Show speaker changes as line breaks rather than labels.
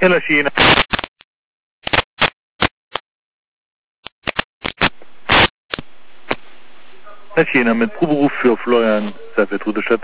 Ja, Laschina. Laschina mit Proberuf für Florian Seifert, Rudestadt.